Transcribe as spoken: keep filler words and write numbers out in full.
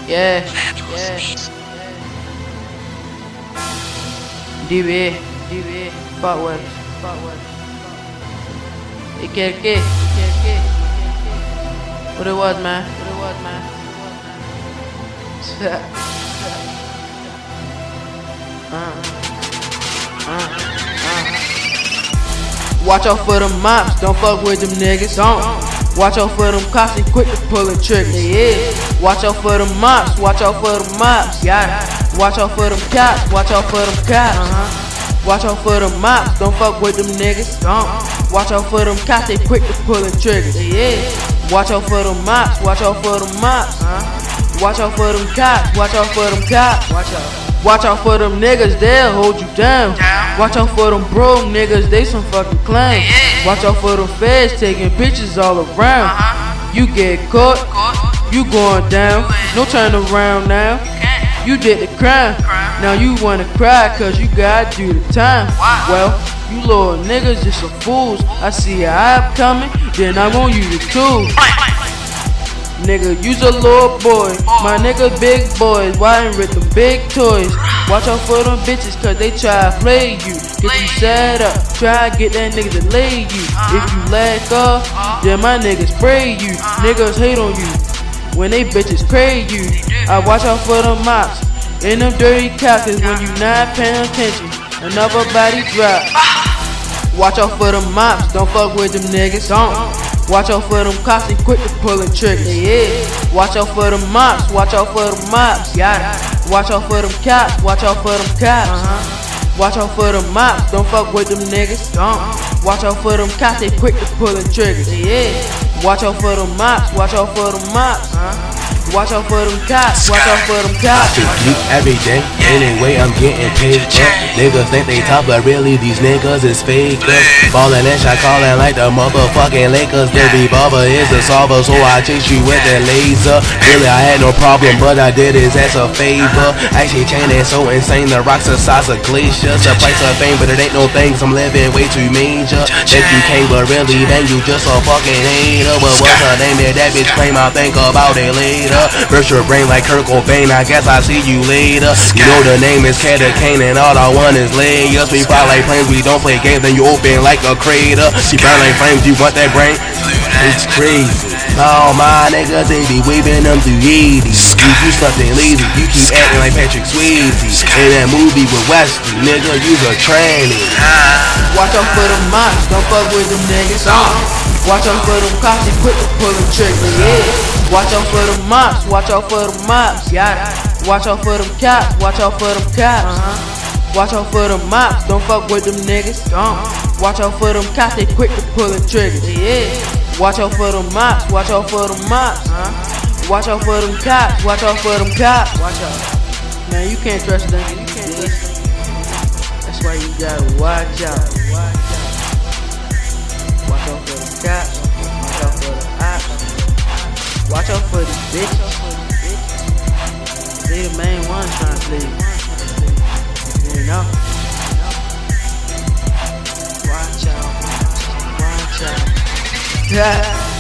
Yeah, yeah. D B, D B, fuck with, fuck with. ¿Y qué, qué, qué, qué? What it was, man? What it was, man? uh, uh, uh. Watch out for them mops, don't fuck with them niggas. Don't. Watch out for them cops, they quick to pull the trigger. Yeah. Watch out for them mops, watch out for them mops. Yeah. Watch out for them cops, watch out for them cops. Uh-huh. Watch out for them mops, don't fuck with them niggas. Don't. Watch out for them cops, they quick to pull the trigger. Yeah. Watch out for them mops, watch out for them mops. Uh-huh. Watch out for them cops, watch out for them cops. Watch out. Watch out for them niggas, they'll hold you down. Watch out for them broke niggas, they some fucking clowns. Watch out for them feds taking pictures all around. You get caught, you going down. No turn around now. You did the crime, now you wanna cry cause you gotta do the time. Well, you little niggas just some fools. I see a hype coming, then I want you to too. Nigga, you's a little boy, my nigga big boys, riding with them big toys. Watch out for them bitches cause they try to play you. Get you set up, try to get that nigga to lay you. If you lag off, then my niggas spray you. Niggas hate on you when they bitches pray you. I watch out for them mops and them dirty cops, when you not paying attention, another body drop. Watch out for them mops, don't fuck with them niggas. Don't. Watch out for them cops, they quick to pull the trigger. Yeah. Watch out for them mops, watch out for them mops. Yeah. Watch out for them cops, watch out for them cops. Uh-huh. Watch out for them mops, don't fuck with them niggas. Don't. Watch out for them cops, they quick to pull the trigger. Yeah. Watch out for them mops, watch out for them mops. Uh-huh. Watch out for them cops, watch out for them cops. I geek every day, anyway I'm getting paid up. Niggas think they tough, but really these niggas is fake. Ballin' and shot callin' like the motherfucking Lakers. Baby Bubba is a solver, so I chase you with that laser. Really I had no problem, but I did it as a favor. Actually chain is so insane, the rocks the size of glaciers. The price of fame, but it ain't no things, I'm living way too major. Think you came, but really then you just a fucking hater. But what's her name? That that bitch claim, I'll think about it later. Burst your brain like Kurt Cobain, I guess I'll see you later. You know the name is Kata Kane and all I want is layers. We fly like planes, we don't play games, then you open like a crater. She burn like flames, you want that brain? It's crazy. All my niggas, they be waving them through eighties. You do something lazy, you keep acting like Patrick Swayze. In that movie with Wesley, nigga, you's a tranny. Watch out for them mops, don't fuck with them niggas. Uh. Watch out for them cops, they quick to pull the trigger. Yeah. Watch out for them mops, watch out for them mops. Yeah. Watch out for them cops, watch out for them cops. Uh-huh. Watch out for them mops, don't fuck with them niggas. Don't. Watch out for them cops, they quick to pull the trigger. Yeah. Watch out for them mops, watch out for them mops. Uh-huh. Watch out for them cops, watch out for them cops. Watch out. Man, you can't trust them. You can't trust them. That's why you gotta watch out. Watch out for them cops, watch out for the ops. Watch out for these bitches. They the main ones trying to leave. You know? Watch out. Watch out. Yeah.